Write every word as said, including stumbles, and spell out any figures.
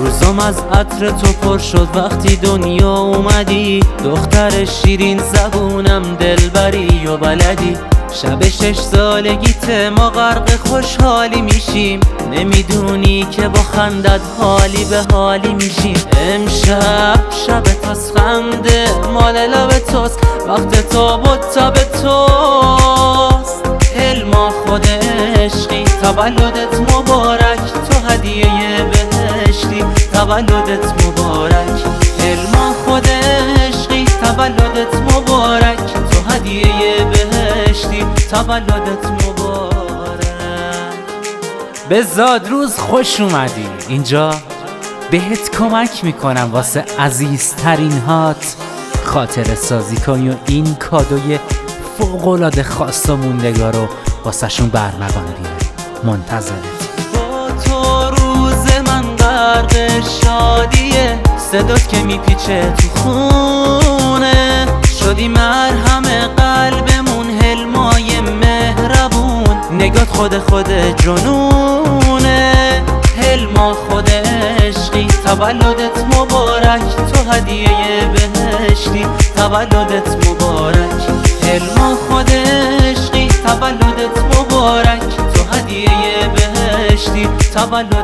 روزام از عطر تو پر شد وقتی دنیا اومدی، دختر شیرین زبونم دلبری و بلدی. شب شش سالگیت ما غرق خوشحالی میشیم، نمیدونی که با خندت حالی به حالی میشیم. امشب شب تاس خنده مال لب توست، وقت تو بود تا به توست. حلما خود عشقی تولدت مبارک، تو هدیه بهشتی تولدت مبارک. حلما خود عشقی تولدت مبارک، تو هدیه بهشتی تولدت مبارک. به زادروز خوش اومدی. اینجا بهت کمک میکنم واسه عزیزترین هات خاطره سازی کنی و این کادوی فوق‌العاده خاص و موندگار رو واسه شون برمغان بیاری. منتظرت. با تو روز من غرق شادیه، صدات که میپیچه تو خونه، شدی مرهم قلبمون، حلمای مهربون، نگات خود خود جنونه. حلما خود عشقی تولدت مبارک، تو هدیه بهشتی تولدت مبارک. حلما خود عشقی تولدت مبارک، تو هدیه بهشتی تولدت